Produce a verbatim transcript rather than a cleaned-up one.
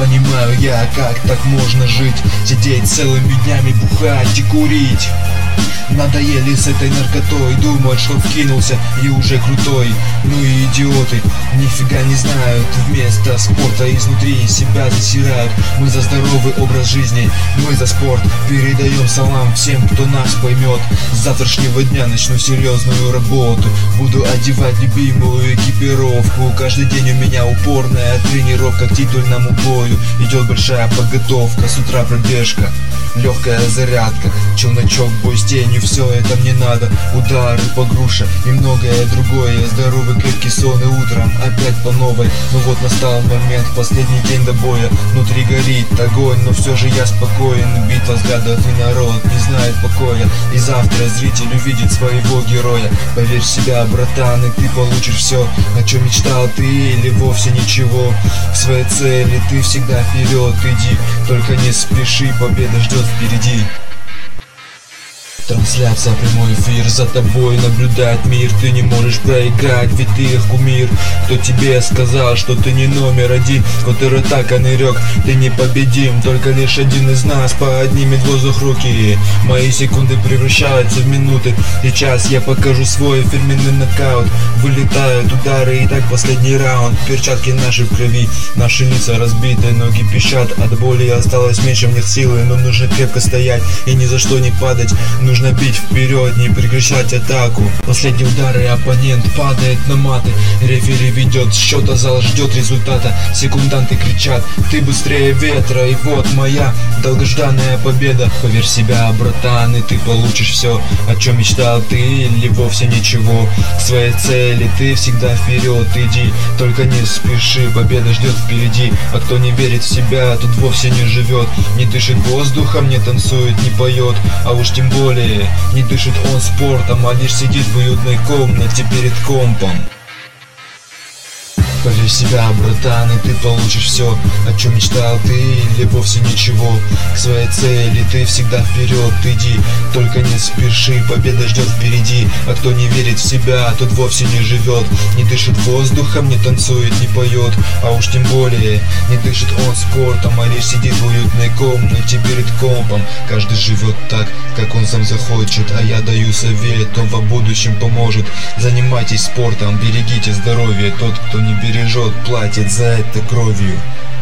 понимаю я, как так можно жить, сидеть целыми днями, бухать и курить. Надоели с этой наркотой, думают, что вкинулся и уже крутой. Ну и идиоты, нифига не знают, вместо спорта изнутри себя засирают. Мы за здоровый образ жизни, мы за спорт. Передаем салам всем, кто нас поймет. С завтрашнего дня начну серьезную работу, буду одевать любимую экипировку. Каждый день у меня упорная тренировка к титульному бою. Идет большая подготовка, с утра пробежка, легкая зарядка, челночок, бой с тенью, все это мне надо. Удары по груше и многое другое. Здоровый крепкий сон и утром опять по новой. Ну вот настал момент, последний день до боя. Внутри горит огонь, но все же я спокоен. Битва взглядов и народ не знает покоя. И завтра зритель увидит своего героя. Поверь в себя, братан, и ты получишь все, о чем мечтал ты или вовсе ничего. К своей цели ты всегда вперед иди, только не спеши, победа ждет впереди. Трансляция, прямой эфир, за тобой наблюдает мир. Ты не можешь проиграть, ведь ты их кумир. Кто тебе сказал, что ты не номер один? Который так нарек, ты непобедим. Только лишь один из нас поднимет в воздух руки. Мои секунды превращаются в минуты. Сейчас я покажу свой фирменный нокаут. Вылетают удары, и так последний раунд. Перчатки наши в крови, наши лица разбиты, ноги пищат от боли, осталось меньше в них силы. Но нужно крепко стоять и ни за что не падать. Нужно бить вперед, не прекращать атаку. Последние удары, оппонент падает на маты. Рефери ведет счет, а зал ждет результата. Секунданты кричат: ты быстрее ветра. И вот моя долгожданная победа. Поверь в себя, братан, и ты получишь все, о чем мечтал ты или вовсе ничего. К своей цели ты всегда вперед иди, только не спеши, победа ждет впереди. А кто не верит в себя, тот вовсе не живет. Не дышит воздухом, не танцует, не поет, а уж тем более не дышит он спортом, а лишь сидит в уютной комнате перед компом. Поверь в себя, братан, и ты получишь все, о чем мечтал ты или вовсе ничего. К своей цели ты всегда вперед иди, только не спеши, победа ждет впереди. А кто не верит в себя, тот вовсе не живет. Не дышит воздухом, не танцует, не поет, а уж тем более не дышит он спортом, а лишь сидит в уютной комнате перед компом. Каждый живет так, как он сам захочет, а я даю совет, он во будущем поможет. Занимайтесь спортом, берегите здоровье, тот, кто не бережет, платит за это кровью.